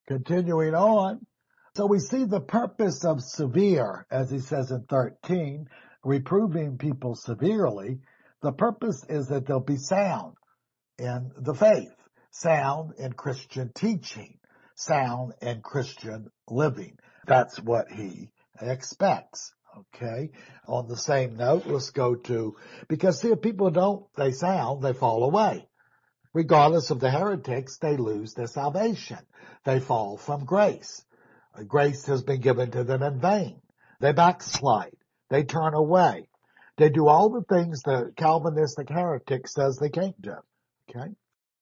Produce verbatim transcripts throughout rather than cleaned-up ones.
Continuing on. So we see the purpose of severe, as he says in thirteen, reproving people severely. The purpose is that they'll be sound in the faith, sound in Christian teaching, sound in Christian living. That's what he expects. Okay. On the same note, let's go to, because see, if people don't, they sound, they fall away. Regardless of the heretics, they lose their salvation. They fall from grace. Grace has been given to them in vain. They backslide. They turn away. They do all the things the Calvinistic heretic says they can't do. Okay.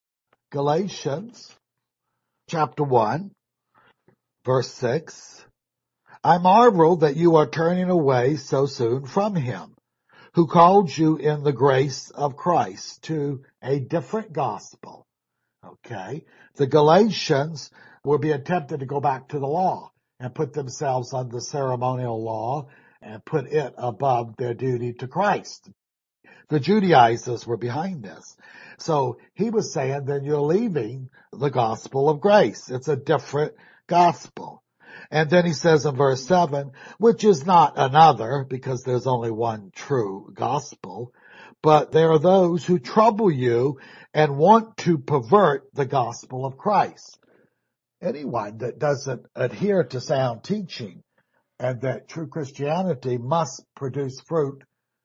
Galatians chapter one, verse six. I marvel that you are turning away so soon from him, who called you in the grace of Christ to a different gospel. Okay. The Galatians were being tempted to go back to the law and put themselves under ceremonial law and put it above their duty to Christ. The Judaizers were behind this. So he was saying, then you're leaving the gospel of grace. It's a different gospel. And then he says in verse seven, which is not another, because there's only one true gospel, but there are those who trouble you and want to pervert the gospel of Christ. Anyone that doesn't adhere to sound teaching and that true Christianity must produce fruit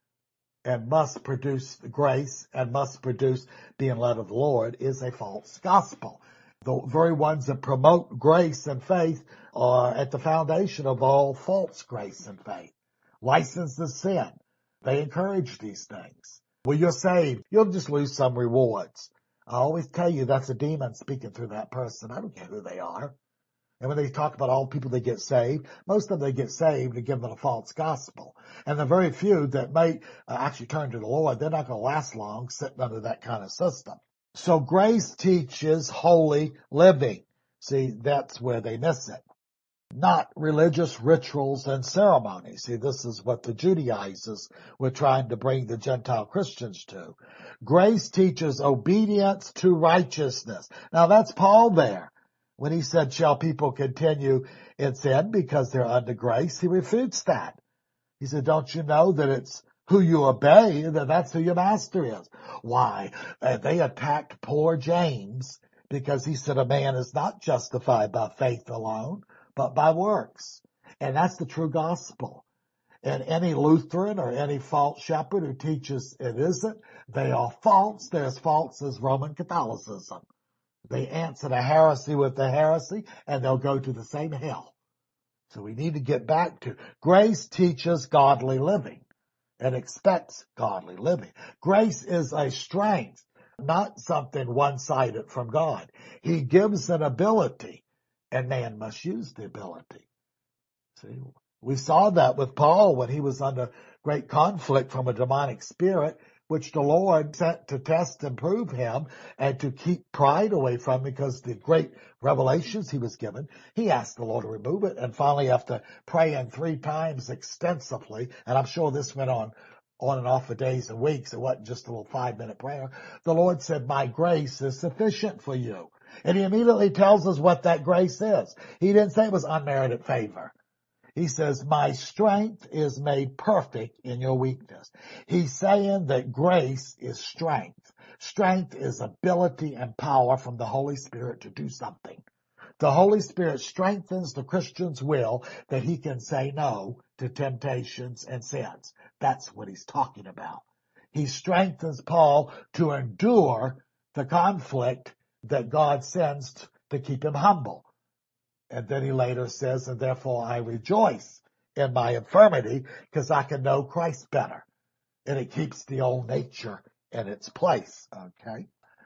and must produce grace and must produce being led of the Lord is a false gospel. The very ones that promote grace and faith are at the foundation of all false grace and faith. License to sin. They encourage these things. When you're saved, you'll just lose some rewards. I always tell you that's a demon speaking through that person. I don't care who they are. And when they talk about all people that get saved, most of them they get saved and give them a false gospel. And the very few that may uh, actually turn to the Lord, they're not going to last long sitting under that kind of system. So grace teaches holy living. See, that's where they miss it. Not religious rituals and ceremonies. See, this is what the Judaizers were trying to bring the Gentile Christians to. Grace teaches obedience to righteousness. Now that's Paul there. When he said, shall people continue in sin because they're under grace? He refutes that. He said, don't you know that it's who you obey, that that's who your master is? Why? Uh, they attacked poor James because he said a man is not justified by faith alone, but by works. And that's the true gospel. And any Lutheran or any false shepherd who teaches it isn't, they are false. They're as false as Roman Catholicism. They answer the heresy with the heresy, and they'll go to the same hell. So we need to get back to grace teaches godly living and expects godly living. Grace is a strength, not something one-sided from God. He gives an ability, and man must use the ability. See, we saw that with Paul when he was under great conflict from a demonic spirit, which the Lord sent to test and prove him and to keep pride away from him because the great revelations he was given. He asked the Lord to remove it. And finally, after praying three times extensively, and I'm sure this went on on and off for days and weeks, it wasn't just a little five-minute prayer, the Lord said, my grace is sufficient for you. And he immediately tells us what that grace is. He didn't say it was unmerited favor. He says, my strength is made perfect in your weakness. He's saying that grace is strength. Strength is ability and power from the Holy Spirit to do something. The Holy Spirit strengthens the Christian's will that he can say no to temptations and sins. That's what he's talking about. He strengthens Paul to endure the conflict that God sends to keep him humble. And then he later says, and therefore I rejoice in my infirmity because I can know Christ better. And it keeps the old nature in its place. Okay.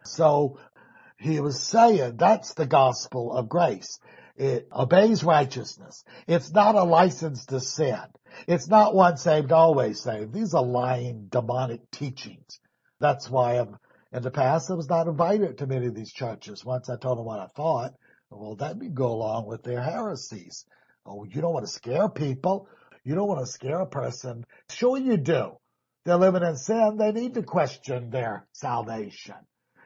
So he was saying that's the gospel of grace. It obeys righteousness. It's not a license to sin. It's not once saved, always saved. These are lying demonic teachings. That's why I'm, in the past I was not invited to many of these churches. Once I told them what I thought, well, that would go along with their heresies. Oh, you don't want to scare people. You don't want to scare a person. Sure you do. They're living in sin. They need to question their salvation.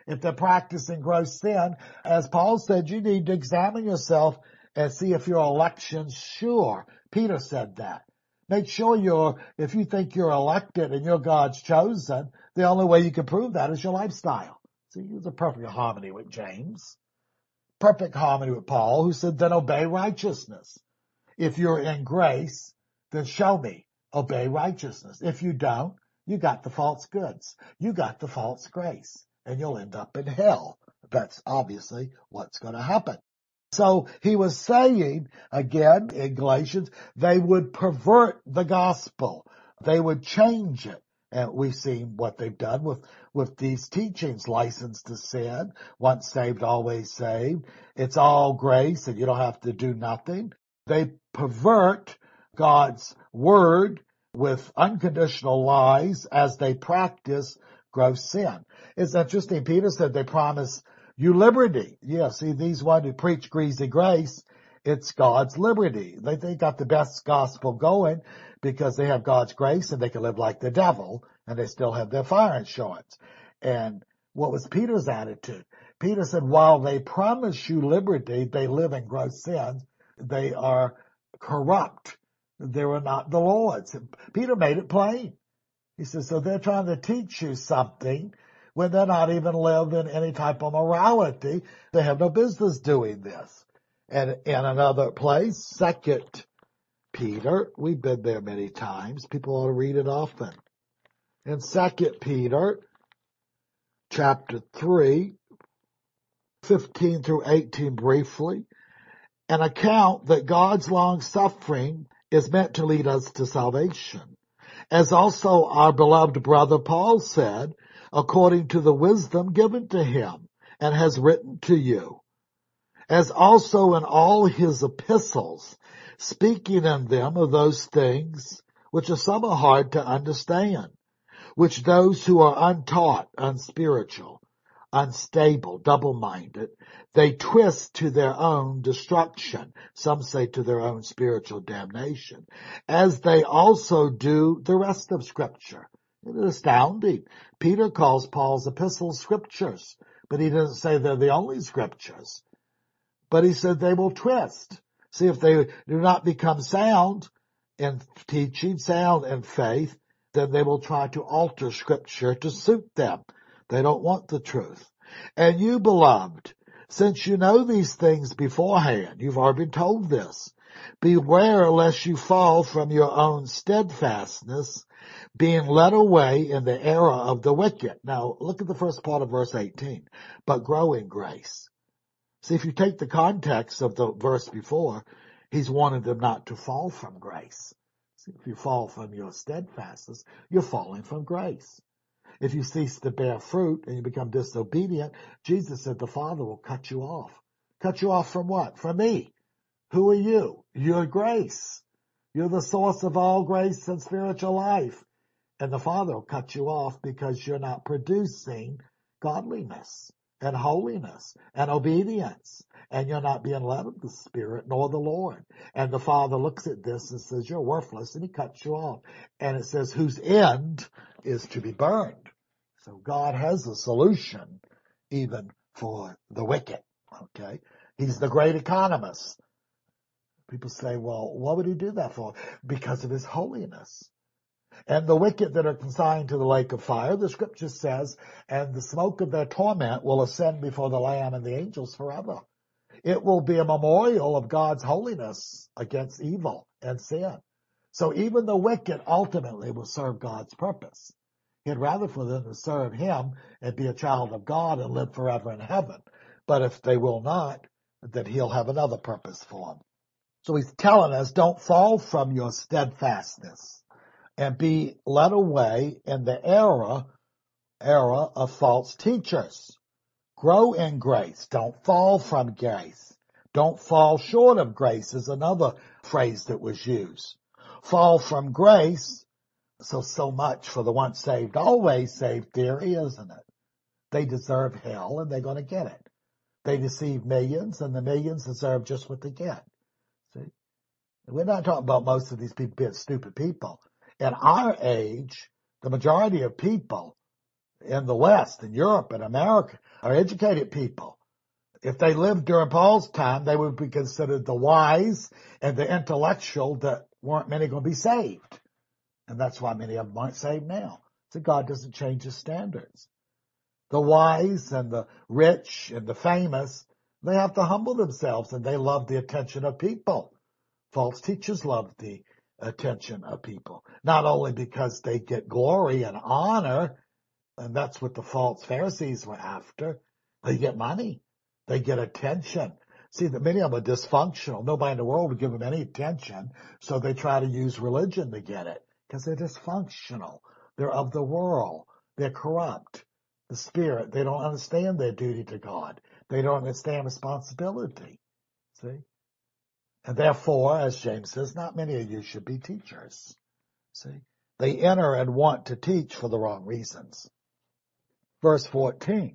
If they're practicing gross sin, as Paul said, you need to examine yourself and see if your election's sure. Peter said that. Make sure you're, if you think you're elected and you're God's chosen, the only way you can prove that is your lifestyle. See, he was a perfect harmony with James. Perfect harmony with Paul, who said, then obey righteousness. If you're in grace, then show me. Obey righteousness. If you don't, you got the false goods. You got the false grace. And you'll end up in hell. That's obviously what's going to happen. So he was saying, again, in Galatians, they would pervert the gospel. They would change it. And we've seen what they've done with, with these teachings. License to sin, once saved, always saved. It's all grace and you don't have to do nothing. They pervert God's word with unconditional lies as they practice gross sin. It's interesting. Peter said they promise you liberty. Yeah, see, these ones who preach greasy grace, it's God's liberty. They, they got the best gospel going because they have God's grace and they can live like the devil and they still have their fire insurance. And what was Peter's attitude? Peter said, while they promise you liberty, they live in gross sins. They are corrupt. They are not the Lord's. Peter made it plain. He says, so they're trying to teach you something when they're not even living any type of morality. They have no business doing this. And in another place, Second Peter, we've been there many times. People ought to read it often. In Second Peter, chapter three, fifteen through eighteen briefly, an account that God's long suffering is meant to lead us to salvation. As also our beloved brother Paul said, according to the wisdom given to him, and has written to you, as also in all his epistles, speaking in them of those things which are somewhat hard to understand, which those who are untaught, unspiritual, unstable, double-minded, they twist to their own destruction. Some say to their own spiritual damnation, as they also do the rest of Scripture. It is astounding. Peter calls Paul's epistles scriptures, but he doesn't say they're the only scriptures. But he said they will twist. See, if they do not become sound in teaching, sound in faith, then they will try to alter Scripture to suit them. They don't want the truth. And you, beloved, since you know these things beforehand, you've already been told this, beware lest you fall from your own steadfastness, being led away in the error of the wicked. Now, look at the first part of verse eighteen. But grow in grace. See, if you take the context of the verse before, he's wanted them not to fall from grace. See, if you fall from your steadfastness, you're falling from grace. If you cease to bear fruit and you become disobedient, Jesus said the Father will cut you off. Cut you off from what? From me. Who are you? You're grace. You're the source of all grace and spiritual life. And the Father will cut you off because you're not producing godliness and holiness and obedience. And you're not being led of the Spirit nor the Lord. And the Father looks at this and says, you're worthless, and he cuts you off. And it says, whose end is to be burned. So God has a solution even for the wicked. Okay? He's the great economist. People say, well, what would he do that for? Because of his holiness. And the wicked that are consigned to the lake of fire, the scripture says, and the smoke of their torment will ascend before the Lamb and the angels forever. It will be a memorial of God's holiness against evil and sin. So even the wicked ultimately will serve God's purpose. He'd rather for them to serve him and be a child of God and live forever in heaven. But if they will not, then he'll have another purpose for them. So he's telling us, don't fall from your steadfastness and be led away in the era, era of false teachers. Grow in grace. Don't fall from grace. Don't fall short of grace is another phrase that was used. Fall from grace. So, so much for the once saved, always saved theory, isn't it? They deserve hell and they're going to get it. They deceive millions and the millions deserve just what they get. See? We're not talking about most of these people being stupid people. In our age, the majority of people in the West, in Europe, in America, are educated people. If they lived during Paul's time, they would be considered the wise and the intellectual that weren't many going to be saved. And that's why many of them aren't saved now. So God doesn't change his standards. The wise and the rich and the famous, they have to humble themselves, and they love the attention of people. False teachers love the attention of people, not only because they get glory and honor, and that's what the false Pharisees were after. They get money. They get attention. See, that many of them are dysfunctional. Nobody in the world would give them any attention, so they try to use religion to get it, because they're dysfunctional. They're of the world. They're corrupt. The spirit, they don't understand their duty to God. They don't understand responsibility. See? And therefore, as James says, not many of you should be teachers. See? They enter and want to teach for the wrong reasons. Verse fourteen.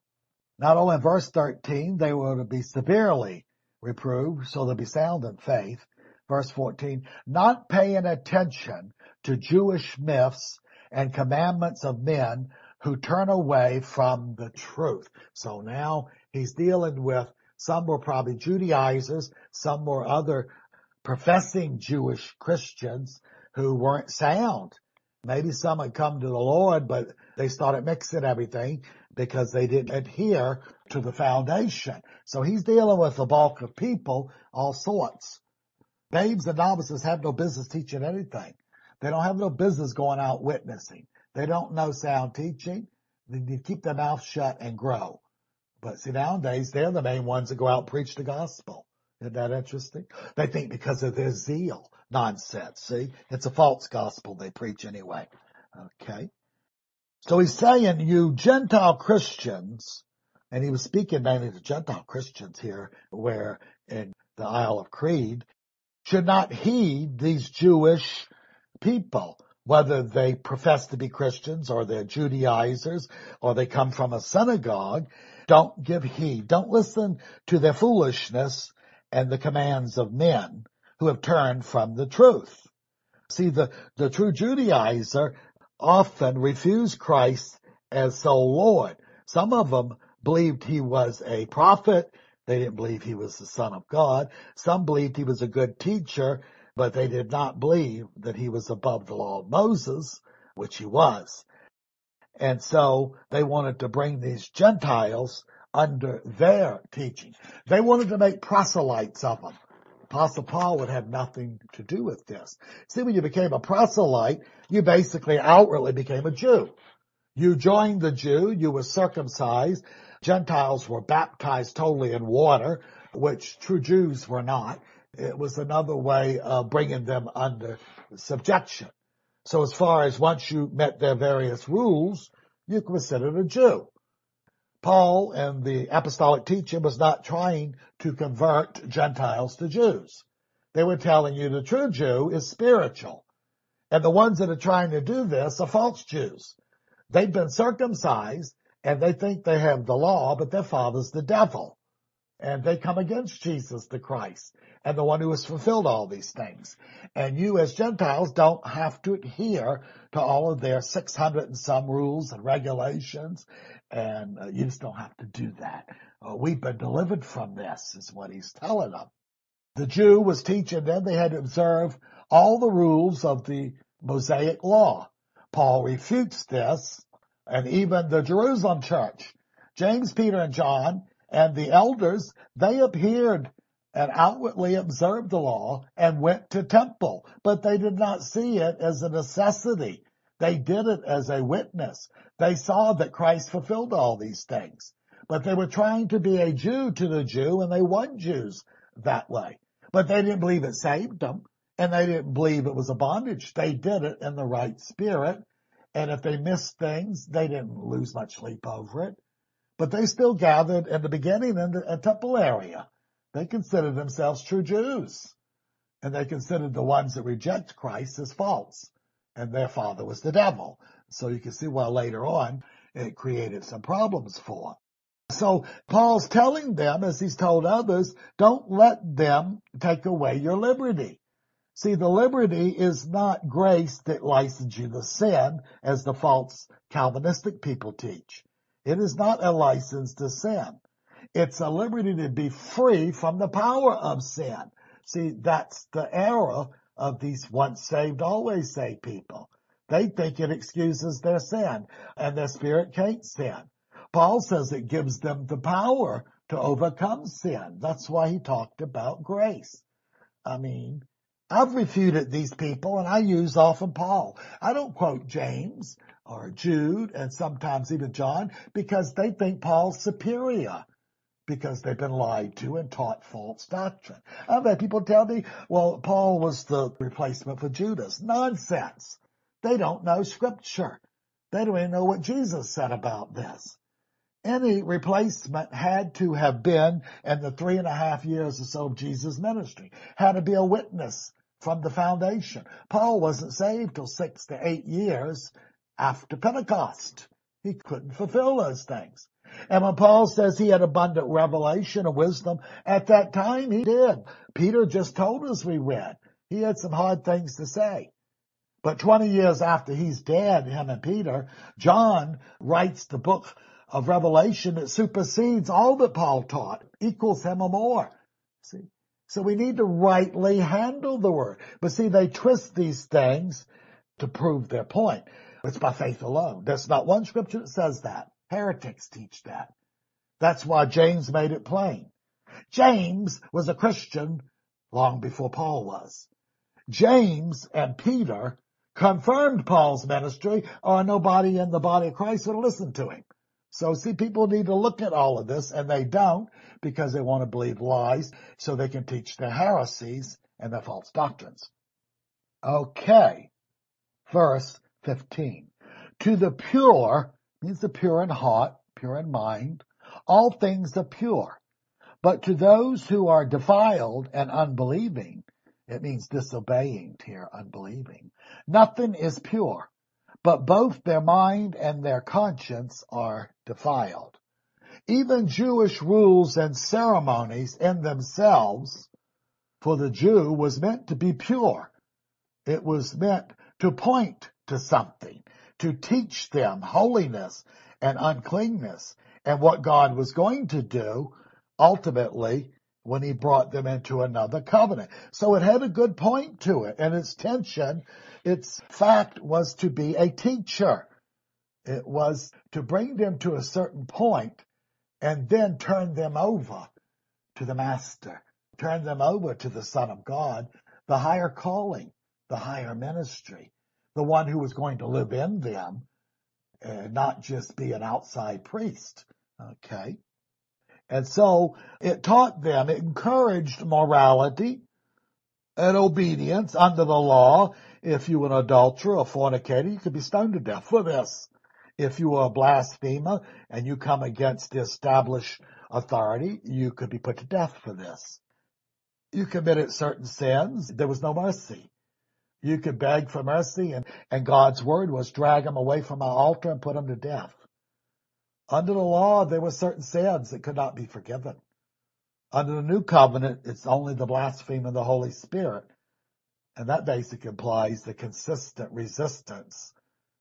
Not only in verse thirteen, they were to be severely reproved, so they'll be sound in faith. Verse fourteen, not paying attention to Jewish myths and commandments of men who turn away from the truth. So now he's dealing with, some were probably Judaizers, some were other professing Jewish Christians who weren't sound. Maybe some had come to the Lord, but they started mixing everything because they didn't adhere to the foundation. So he's dealing with a bulk of people, all sorts. Babes and novices have no business teaching anything. They don't have no business going out witnessing. They don't know sound teaching. They need to keep their mouth shut and grow. But see, nowadays, they're the main ones that go out and preach the gospel. Isn't that interesting? They think because of their zeal. Nonsense, see? It's a false gospel they preach anyway. Okay? So he's saying, you Gentile Christians, and he was speaking mainly to Gentile Christians here, where in the Isle of Crete, should not heed these Jewish people, whether they profess to be Christians or they're Judaizers or they come from a synagogue. Don't give heed. Don't listen to their foolishness and the commands of men who have turned from the truth. See, the, the true Judaizer often refused Christ as sole Lord. Some of them believed he was a prophet. They didn't believe he was the Son of God. Some believed he was a good teacher, but they did not believe that he was above the law of Moses, which he was. And so they wanted to bring these Gentiles under their teaching. They wanted to make proselytes of them. Apostle Paul would have nothing to do with this. See, when you became a proselyte, you basically outwardly became a Jew. You joined the Jew, you were circumcised. Gentiles were baptized totally in water, which true Jews were not. It was another way of bringing them under subjection. So as far as once you met their various rules, you were considered a Jew. Paul and the apostolic teaching was not trying to convert Gentiles to Jews. They were telling you the true Jew is spiritual. And the ones that are trying to do this are false Jews. They've been circumcised and they think they have the law, but their father's the devil. And they come against Jesus the Christ and the one who has fulfilled all these things. And you as Gentiles don't have to adhere to all of their six hundred and some rules and regulations. And uh, you just don't have to do that. Uh, we've been delivered from this, is what he's telling them. The Jew was teaching them they had to observe all the rules of the Mosaic law. Paul refutes this, and even the Jerusalem church, James, Peter, and John, and the elders, they appeared and outwardly observed the law and went to temple, but they did not see it as a necessity. They did it as a witness. They saw that Christ fulfilled all these things, but they were trying to be a Jew to the Jew, and they won Jews that way. But they didn't believe it saved them, and they didn't believe it was a bondage. They did it in the right spirit, and if they missed things, they didn't lose much sleep over it. But they still gathered in the beginning in the temple area. They considered themselves true Jews, and they considered the ones that reject Christ as false, and their father was the devil. So you can see why later on it created some problems for them. So Paul's telling them, as he's told others, don't let them take away your liberty. See, the liberty is not grace that licenses you to sin, as the false Calvinistic people teach. It is not a license to sin. It's a liberty to be free from the power of sin. See, that's the error of these once saved, always saved people. They think it excuses their sin, and their spirit can't sin. Paul says it gives them the power to overcome sin. That's why he talked about grace. I mean, I've refuted these people, and I use often Paul. I don't quote James or Jude and sometimes even John because they think Paul's superior, because they've been lied to and taught false doctrine. I've had people tell me, well, Paul was the replacement for Judas. Nonsense. They don't know Scripture. They don't even know what Jesus said about this. Any replacement had to have been in the three and a half years or so of Jesus' ministry, had to be a witness from the foundation. Paul wasn't saved till six to eight years after Pentecost. He couldn't fulfill those things. And when Paul says he had abundant revelation and wisdom, at that time he did. Peter just told us we read. He had some hard things to say. But twenty years after he's dead, him and Peter, John writes the book of Revelation that supersedes all that Paul taught, equals him or more. See? So we need to rightly handle the word. But see, they twist these things to prove their point. It's by faith alone. There's not one scripture that says that. Heretics teach that. That's why James made it plain. James was a Christian long before Paul was. James and Peter confirmed Paul's ministry, or nobody in the body of Christ would listen to him. So see, people need to look at all of this, and they don't, because they want to believe lies so they can teach their heresies and their false doctrines. Okay, verse fifteen. To the pure, means the pure in heart, pure in mind, all things are pure. But to those who are defiled and unbelieving, it means disobeying here, unbelieving, nothing is pure, but both their mind and their conscience are defiled. Even Jewish rules and ceremonies in themselves, for the Jew, was meant to be pure. It was meant to point to something, to teach them holiness and uncleanness and what God was going to do ultimately when he brought them into another covenant. So it had a good point to it, and its tension, its fact was to be a teacher. It was to bring them to a certain point and then turn them over to the Master, turn them over to the Son of God, the higher calling, the higher ministry, the one who was going to live in them, and not just be an outside priest. Okay? And so it taught them, it encouraged morality and obedience under the law. If you were an adulterer or fornicator, you could be stoned to death for this. If you were a blasphemer and you come against the established authority, you could be put to death for this. You committed certain sins, there was no mercy. You could beg for mercy, and, and God's word was drag them away from our altar and put them to death. Under the law, there were certain sins that could not be forgiven. Under the new covenant, it's only the blasphemy of the Holy Spirit. And that basically implies the consistent resistance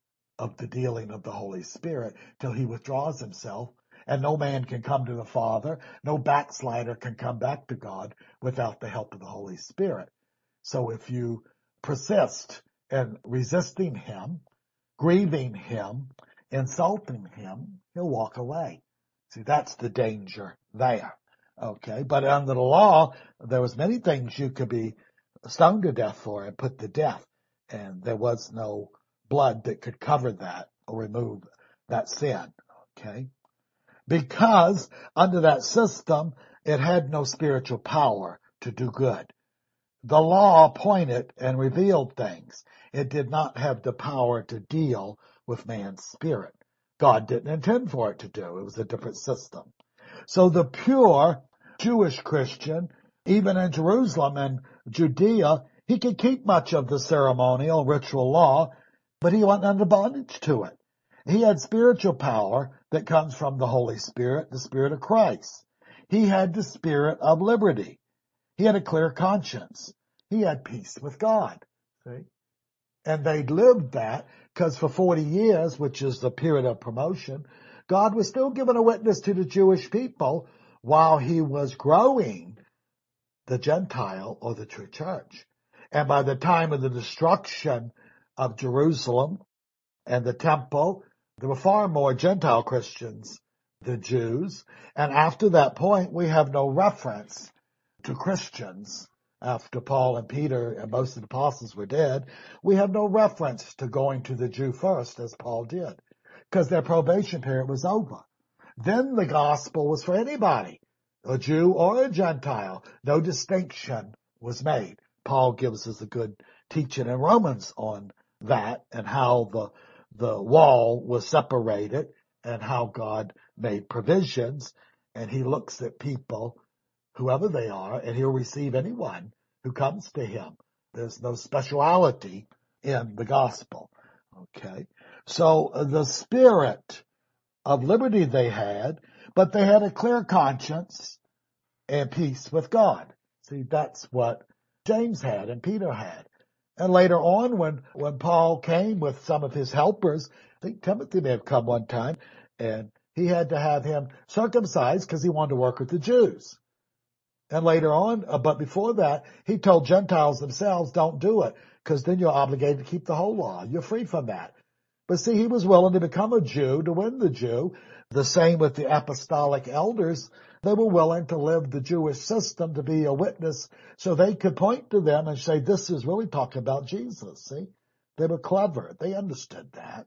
of the dealing of the Holy Spirit till he withdraws himself. And no man can come to the Father. No backslider can come back to God without the help of the Holy Spirit. So if you persist in resisting him, grieving him, insulting him, he'll walk away. See, that's the danger there. Okay, but under the law, there was many things you could be stoned to death for and put to death. And there was no blood that could cover that or remove that sin. Okay, because under that system, it had no spiritual power to do good. The law pointed and revealed things. It did not have the power to deal with man's spirit. God didn't intend for it to do. It was a different system. So the pure Jewish Christian, even in Jerusalem and Judea, he could keep much of the ceremonial ritual law, but he wasn't under bondage to it. He had spiritual power that comes from the Holy Spirit, the Spirit of Christ. He had the spirit of liberty. He had a clear conscience. He had peace with God. See? And they lived that because for forty years, which is the period of promotion, God was still giving a witness to the Jewish people while he was growing the Gentile or the true church. And by the time of the destruction of Jerusalem and the temple, there were far more Gentile Christians than Jews. And after that point, we have no reference to Christians. After Paul and Peter and most of the apostles were dead, we have no reference to going to the Jew first, as Paul did, because their probation period was over. Then the gospel was for anybody, a Jew or a Gentile. No distinction was made. Paul gives us a good teaching in Romans on that and how the the wall was separated and how God made provisions. And he looks at people, whoever they are, and he'll receive anyone who comes to him. There's no speciality in the gospel. Okay. So uh, the spirit of liberty they had, but they had a clear conscience and peace with God. See, that's what James had and Peter had. And later on, when, when Paul came with some of his helpers, I think Timothy may have come one time, and he had to have him circumcised because he wanted to work with the Jews. And later on, uh, but before that, he told Gentiles themselves, don't do it, because then you're obligated to keep the whole law. You're free from that. But see, he was willing to become a Jew to win the Jew. The same with the apostolic elders. They were willing to live the Jewish system to be a witness so they could point to them and say, this is really talking about Jesus. See, they were clever. They understood that.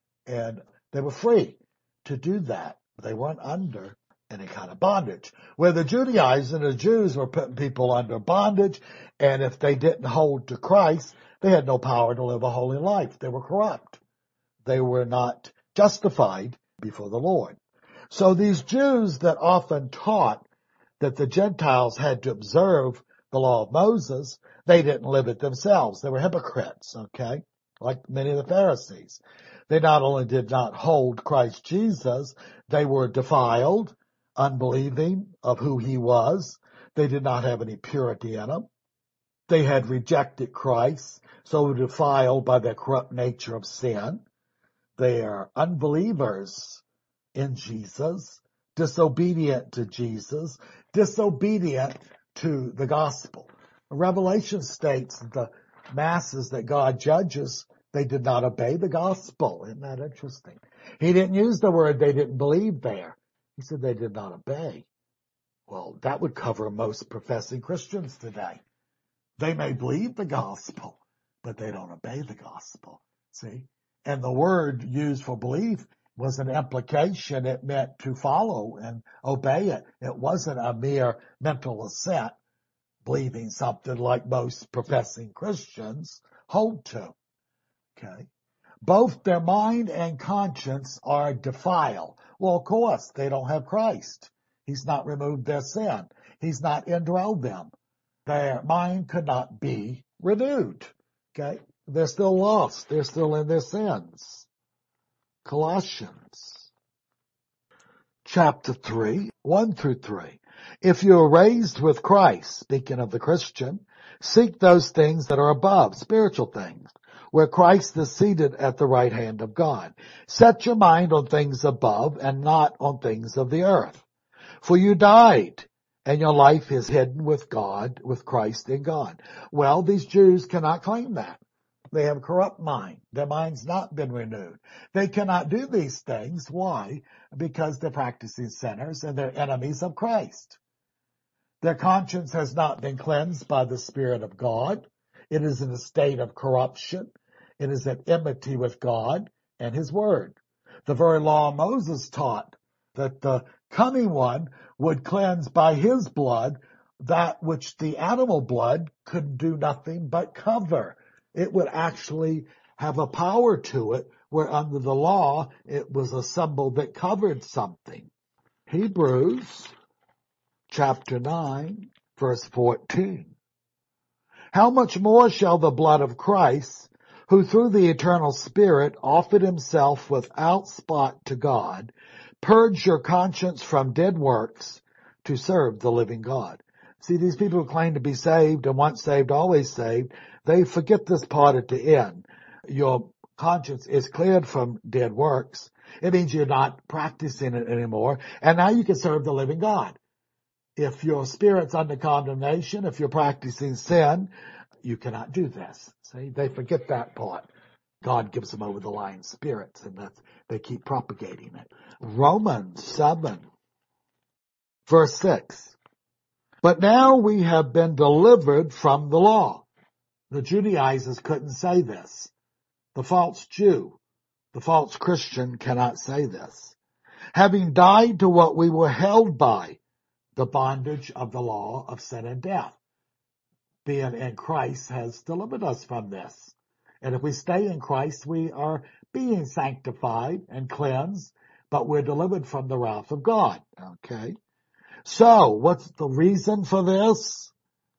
And they were free to do that. They weren't under any kind of bondage. Where the Judaizers and the Jews were putting people under bondage, and if they didn't hold to Christ, they had no power to live a holy life. They were corrupt. They were not justified before the Lord. So these Jews that often taught that the Gentiles had to observe the law of Moses, they didn't live it themselves. They were hypocrites, okay, like many of the Pharisees. They not only did not hold Christ Jesus, they were defiled, unbelieving of who he was. They did not have any purity in them. They had rejected Christ, so were defiled by their corrupt nature of sin. They are unbelievers in Jesus, disobedient to Jesus, disobedient to the gospel. Revelation states that the masses that God judges, they did not obey the gospel. Isn't that interesting? He didn't use the word they didn't believe there. He said they did not obey. Well, that would cover most professing Christians today. They may believe the gospel, but they don't obey the gospel. See? And the word used for belief was an implication. It meant to follow and obey it. It wasn't a mere mental assent, believing something like most professing Christians hold to. Okay. Both their mind and conscience are defiled. Well, of course, they don't have Christ. He's not removed their sin. He's not indwelled them. Their mind could not be renewed. Okay. They're still lost. They're still in their sins. Colossians chapter three, one through three. If you are raised with Christ, speaking of the Christian, seek those things that are above, spiritual things, where Christ is seated at the right hand of God. Set your mind on things above and not on things of the earth. For you died, and your life is hidden with God, with Christ in God. Well, these Jews cannot claim that. They have a corrupt mind. Their mind's not been renewed. They cannot do these things. Why? Because they're practicing sinners and they're enemies of Christ. Their conscience has not been cleansed by the Spirit of God. It is in a state of corruption. It is at enmity with God and His Word. The very law of Moses taught that the coming one would cleanse by His blood that which the animal blood could do nothing but cover. It would actually have a power to it, where under the law, it was a symbol that covered something. Hebrews chapter nine, verse fourteen. How much more shall the blood of Christ, who through the eternal Spirit offered himself without spot to God, purge your conscience from dead works to serve the living God? See, these people who claim to be saved and once saved, always saved, they forget this part at the end. Your conscience is cleared from dead works, it means you're not practicing it anymore, and now you can serve the living God. If your spirit's under condemnation, if you're practicing sin, you cannot do this. See, they forget that part. God gives them over the lying spirits, and that's, they keep propagating it. Romans seven, verse six. But now we have been delivered from the law. The Judaizers couldn't say this. The false Jew, the false Christian cannot say this. Having died to what we were held by, the bondage of the law of sin and death. Being in Christ has delivered us from this. And if we stay in Christ, we are being sanctified and cleansed, but we're delivered from the wrath of God. Okay? So, what's the reason for this?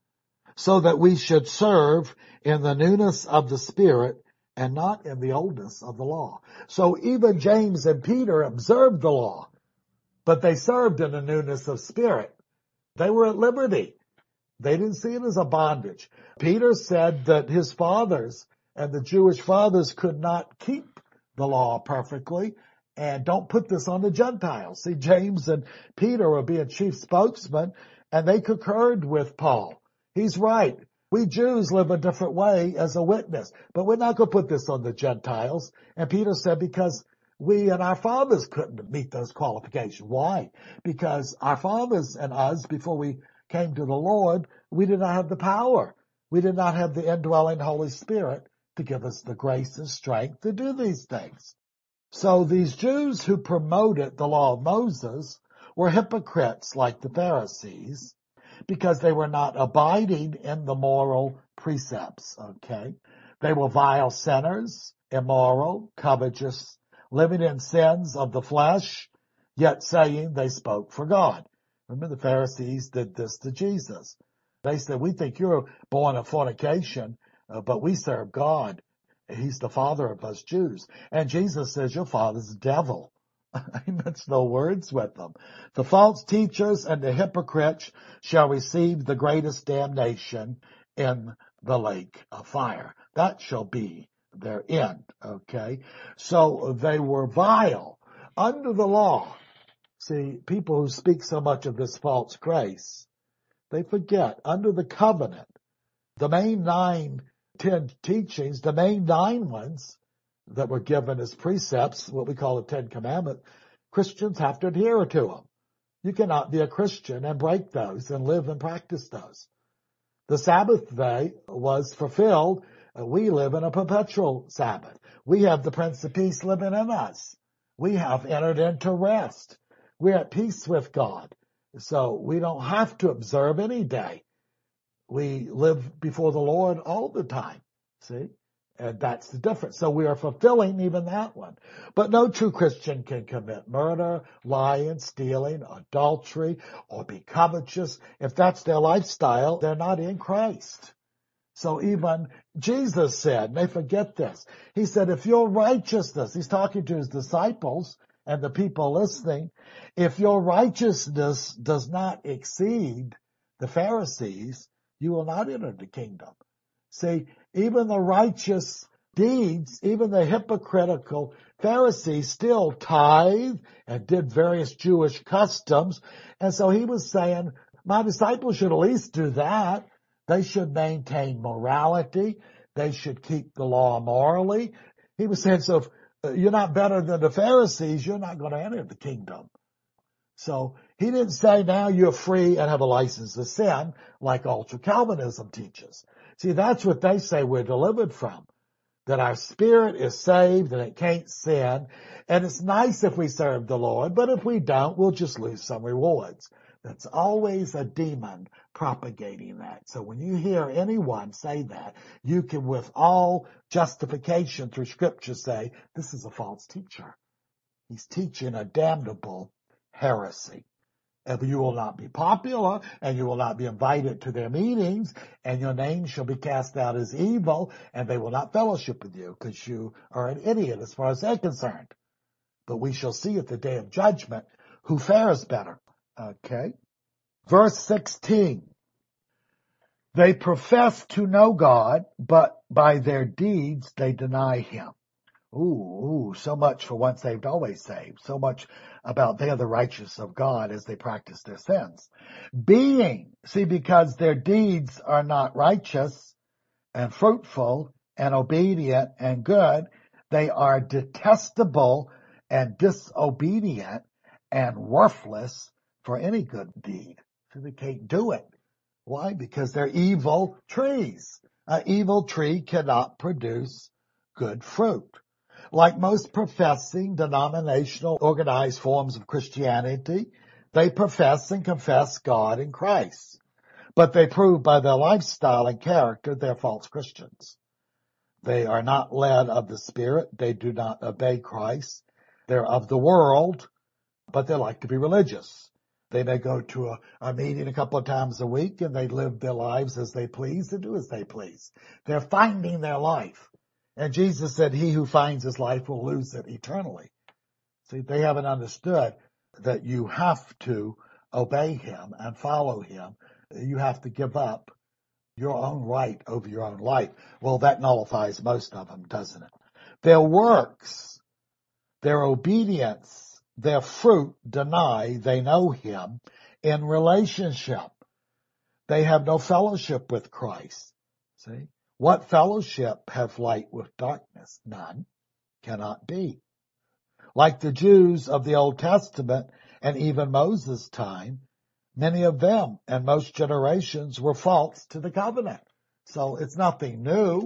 So that we should serve in the newness of the Spirit and not in the oldness of the law. So even James and Peter observed the law, but they served in the newness of spirit. They were at liberty. They didn't see it as a bondage. Peter said that his fathers and the Jewish fathers could not keep the law perfectly, and don't put this on the Gentiles. See, James and Peter were being chief spokesmen, and they concurred with Paul. He's right. We Jews live a different way as a witness, but we're not going to put this on the Gentiles. And Peter said, because we and our fathers couldn't meet those qualifications. Why? Because our fathers and us, before we came to the Lord, we did not have the power. We did not have the indwelling Holy Spirit to give us the grace and strength to do these things. So these Jews who promoted the law of Moses were hypocrites like the Pharisees, because they were not abiding in the moral precepts, okay? They were vile sinners, immoral, covetous, living in sins of the flesh, yet saying they spoke for God. Remember, the Pharisees did this to Jesus. They said, we think you're born of fornication, uh, but we serve God. He's the father of us Jews. And Jesus says, your father's the devil. He mints no words with them. The false teachers and the hypocrites shall receive the greatest damnation in the lake of fire. That shall be their end, okay? So they were vile under the law. See, people who speak so much of this false grace, they forget, under the covenant, the main nine, ten teachings, the main nine ones that were given as precepts, what we call the Ten Commandments, Christians have to adhere to them. You cannot be a Christian and break those and live and practice those. The Sabbath day was fulfilled. We live in a perpetual Sabbath. We have the Prince of Peace living in us. We have entered into rest. We're at peace with God. So we don't have to observe any day. We live before the Lord all the time. See? And that's the difference. So we are fulfilling even that one. But no true Christian can commit murder, lying, stealing, adultery, or be covetous. If that's their lifestyle, they're not in Christ. So even Jesus said, and they forget this, he said, if your righteousness, he's talking to his disciples and the people listening, if your righteousness does not exceed the Pharisees, you will not enter the kingdom. See, even the righteous deeds, even the hypocritical Pharisees still tithed and did various Jewish customs. And so he was saying, my disciples should at least do that. They should maintain morality. They should keep the law morally. He was saying, so if you're not better than the Pharisees, you're not going to enter the kingdom. So he didn't say now you're free and have a license to sin like ultra-Calvinism teaches. See, that's what they say we're delivered from, that our spirit is saved and it can't sin. And it's nice if we serve the Lord, but if we don't, we'll just lose some rewards. That's always a demon propagating that. So when you hear anyone say that, you can with all justification through Scripture say, this is a false teacher. He's teaching a damnable heresy. And you will not be popular, and you will not be invited to their meetings, and your name shall be cast out as evil, and they will not fellowship with you, because you are an idiot as far as they're concerned. But we shall see at the day of judgment who fares better. Okay? Verse sixteen. They profess to know God, but by their deeds they deny him. Ooh, ooh, so much for once saved, always saved. So much about they are the righteous of God as they practice their sins. Being, see, because their deeds are not righteous and fruitful and obedient and good, they are detestable and disobedient and worthless for any good deed. So they can't do it. Why? Because they're evil trees. An evil tree cannot produce good fruit. Like most professing denominational organized forms of Christianity, they profess and confess God in Christ, but they prove by their lifestyle and character they're false Christians. They are not led of the Spirit. They do not obey Christ. They're of the world, but they like to be religious. They may go to a, a meeting a couple of times a week and they live their lives as they please and do as they please. They're finding their life. And Jesus said, he who finds his life will lose it eternally. See, they haven't understood that you have to obey him and follow him. You have to give up your own right over your own life. Well, that nullifies most of them, doesn't it? Their works, their obedience, their fruit deny they know him in relationship. They have no fellowship with Christ. See? What fellowship have light with darkness? None. Cannot be. Like the Jews of the Old Testament and even Moses' time, many of them and most generations were false to the covenant. So it's nothing new.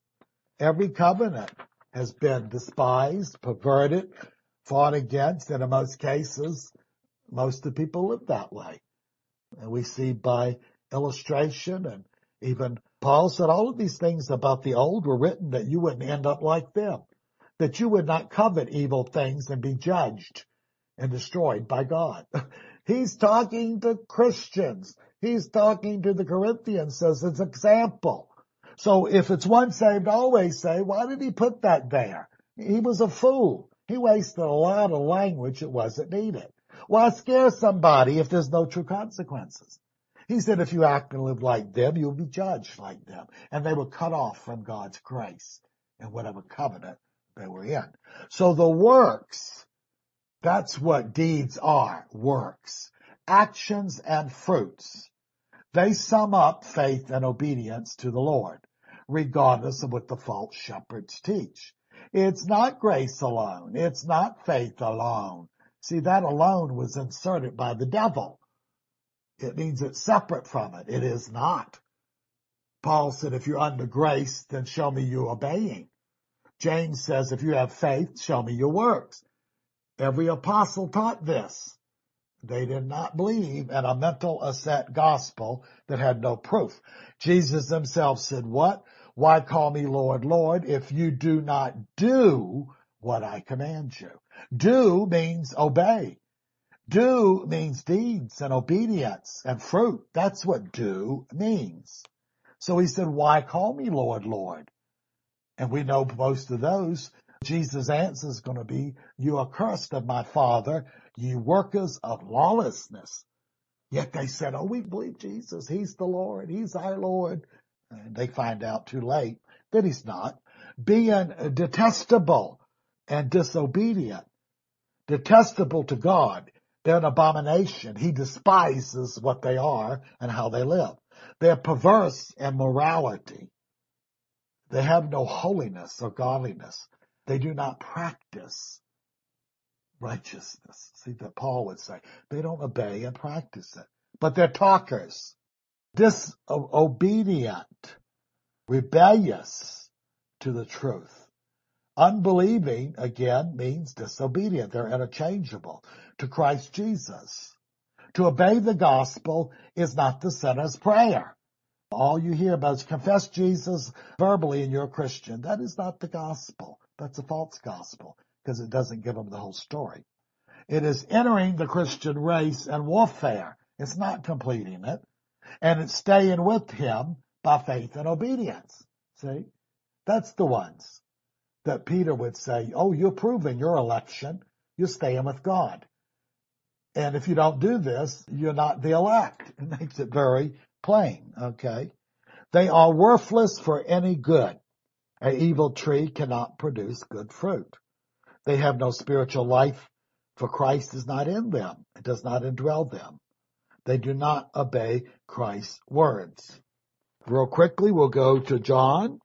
Every covenant has been despised, perverted, fought against, and in most cases, most of the people live that way. And we see by illustration, and even Paul said all of these things about the old were written that you wouldn't end up like them, that you would not covet evil things and be judged and destroyed by God. He's talking to Christians. He's talking to the Corinthians as an example. So if it's once saved, always saved, why did he put that there? He was a fool. He wasted a lot of language that wasn't needed. Why scare somebody if there's no true consequences? He said if you act and live like them, you'll be judged like them. And they were cut off from God's grace and whatever covenant they were in. So the works, that's what deeds are, works. Actions and fruits. They sum up faith and obedience to the Lord, regardless of what the false shepherds teach. It's not grace alone. It's not faith alone. See, that alone was inserted by the devil. It means it's separate from it. It is not. Paul said, if you're under grace, then show me you obeying. James says, if you have faith, show me your works. Every apostle taught this. They did not believe in a mental assent gospel that had no proof. Jesus himself said, what? Why call me Lord, Lord, if you do not do what I command you? Do means obey. Do means deeds and obedience and fruit. That's what do means. So he said, why call me Lord, Lord? And we know most of those. Jesus' answer is going to be, you are cursed of my Father, ye workers of lawlessness. Yet they said, oh, we believe Jesus. He's the Lord. He's our Lord. And they find out too late that he's not. Being detestable and disobedient. Detestable to God. They're an abomination. He despises what they are and how they live. They're perverse in morality. They have no holiness or godliness. They do not practice righteousness. See, that Paul would say. They don't obey and practice it. But they're talkers. Disobedient. Rebellious to the truth. Unbelieving, again, means disobedient. They're interchangeable to Christ Jesus. To obey the gospel is not the sinner's prayer. All you hear about is confess Jesus verbally and you're a Christian. That is not the gospel. That's a false gospel because it doesn't give them the whole story. It is entering the Christian race and warfare. It's not completing it. And it's staying with him by faith and obedience. See? That's the ones that Peter would say, oh, you're proving your election. You're staying with God. And if you don't do this, you're not the elect. It makes it very plain, okay? They are worthless for any good. An evil tree cannot produce good fruit. They have no spiritual life, for Christ is not in them. It does not indwell them. They do not obey Christ's words. Real quickly, we'll go to John,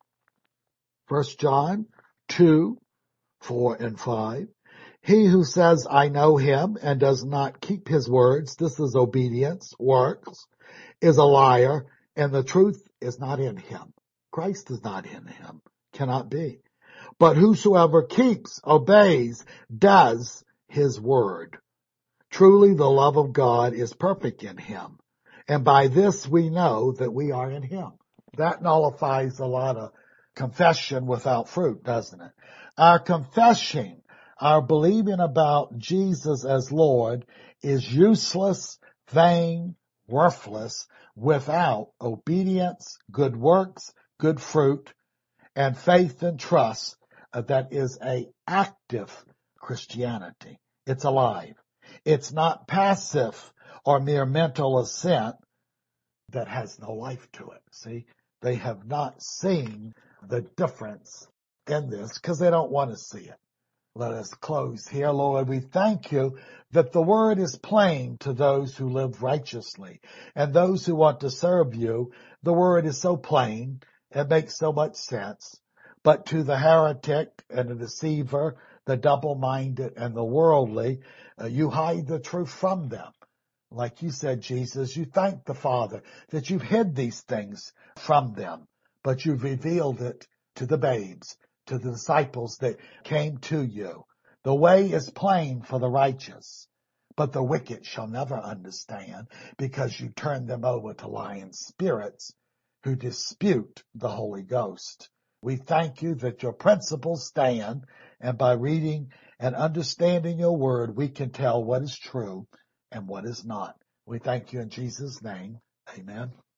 First John two, four and five. He who says, I know him, and does not keep his words, this is obedience, works, is a liar, and the truth is not in him. Christ is not in him, cannot be. But whosoever keeps, obeys, does his word. Truly the love of God is perfect in him. And by this we know that we are in him. That nullifies a lot of confession without fruit, doesn't it? Our confessing, our believing about Jesus as Lord is useless, vain, worthless, without obedience, good works, good fruit, and faith and trust that is a active Christianity. It's alive. It's not passive or mere mental assent that has no life to it. See, they have not seen the difference in this because they don't want to see it. Let us close here. Lord, we thank you that the word is plain to those who live righteously and those who want to serve you. The word is so plain. It makes so much sense. But to the heretic and the deceiver, the double-minded and the worldly, uh, you hide the truth from them. Like you said, Jesus, you thank the Father that you've hid these things from them, but you've revealed it to the babes, to the disciples that came to you. The way is plain for the righteous, but the wicked shall never understand because you turn them over to lying spirits who dispute the Holy Ghost. We thank you that your principles stand, and by reading and understanding your word, we can tell what is true and what is not. We thank you in Jesus' name. Amen.